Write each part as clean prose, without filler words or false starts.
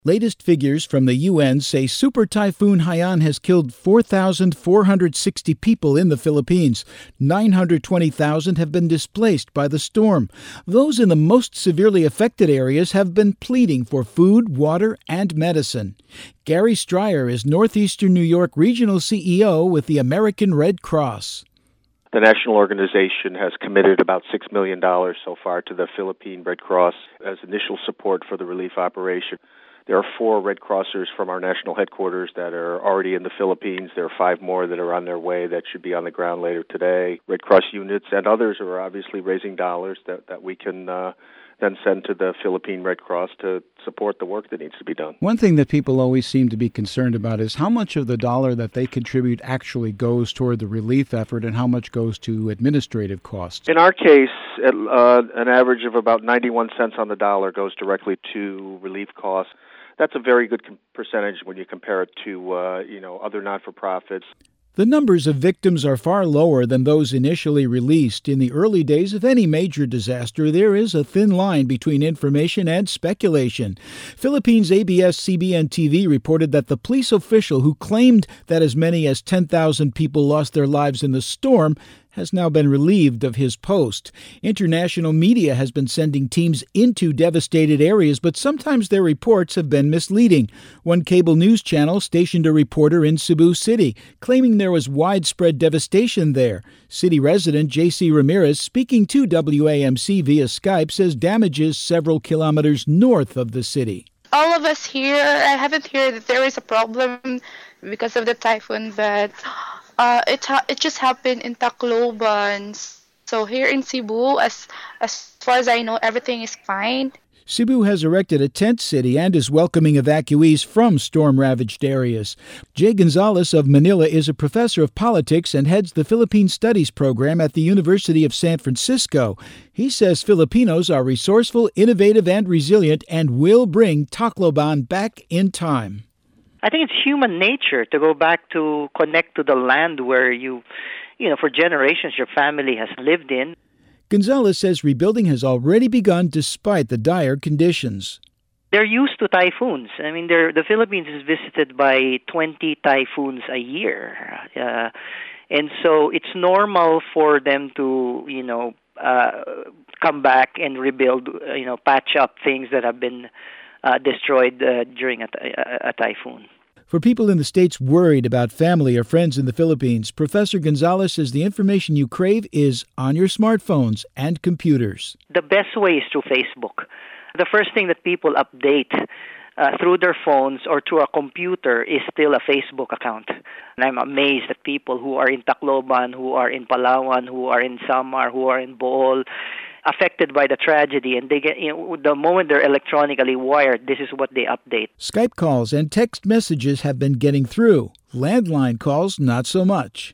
Latest figures from the UN say Super Typhoon Haiyan has killed 4,460 people in the Philippines. 920,000 have been displaced by the storm. Those in the most severely affected areas have been pleading for food, water, and medicine. Gary Stryer is Northeastern New York Regional CEO with the American Red Cross. The national organization has committed about $6 million so far to the Philippine Red Cross as initial support for the relief operation. There are 4 Red Crossers from our national headquarters that are already in the Philippines. There are 5 more that are on their way that should be on the ground later today. Red Cross units and others are obviously raising dollars that we can then send to the Philippine Red Cross to support the work that needs to be done. One thing that people always seem to be concerned about is how much of the dollar that they contribute actually goes toward the relief effort and how much goes to administrative costs. In our case, an average of about 91 cents on the dollar goes directly to relief costs. That's a very good percentage when you compare it to other not-for-profits. The numbers of victims are far lower than those initially released. In the early days of any major disaster, there is a thin line between information and speculation. Philippines ABS-CBN TV reported that the police official who claimed that as many as 10,000 people lost their lives in the storm has now been relieved of his post. International media has been sending teams into devastated areas, but sometimes their reports have been misleading. One cable news channel stationed a reporter in Cebu City, claiming there was widespread devastation there. City resident J.C. Ramirez, speaking to WAMC via Skype, says damages several kilometers north of the city. All of us here, I haven't heard that there is a problem because of the typhoon, but it just happened in Tacloban. So here in Cebu, as far as I know, everything is fine. Cebu has erected a tent city and is welcoming evacuees from storm-ravaged areas. Jay Gonzalez of Manila is a professor of politics and heads the Philippine Studies program at the University of San Francisco. He says Filipinos are resourceful, innovative, and resilient and will bring Tacloban back in time. I think it's human nature to go back to connect to the land where for generations your family has lived in. Gonzalez says rebuilding has already begun despite the dire conditions. They're used to typhoons. I mean, the Philippines is visited by 20 typhoons a year. And so it's normal for them to, come back and rebuild, patch up things that have been destroyed during a typhoon. For people in the States worried about family or friends in the Philippines, Professor Gonzalez says the information you crave is on your smartphones and computers. The best way is through Facebook. The first thing that people update through their phones or through a computer is still a Facebook account. And I'm amazed at people who are in Tacloban, who are in Palawan, who are in Samar, who are in Bohol, affected by the tragedy, and they get the moment they're electronically wired, this is what they update. Skype calls and text messages have been getting through. Landline calls, not so much.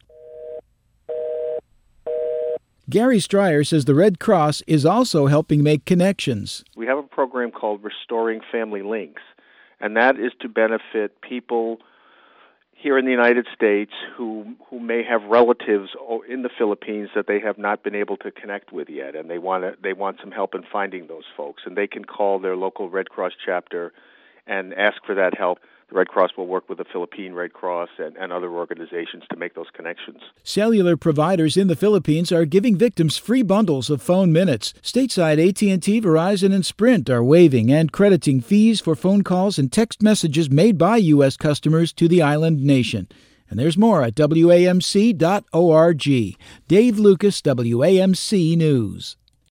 Gary Stryer says the Red Cross is also helping make connections. We have a program called Restoring Family Links, and that is to benefit people here in the United States who may have relatives in the Philippines that they have not been able to connect with yet, and they want some help in finding those folks. And they can call their local Red Cross chapter and ask for that help. The Red Cross will work with the Philippine Red Cross and other organizations to make those connections. Cellular providers in the Philippines are giving victims free bundles of phone minutes. Stateside AT&T, Verizon, and Sprint are waiving and crediting fees for phone calls and text messages made by U.S. customers to the island nation. And there's more at WAMC.org. Dave Lucas, WAMC News.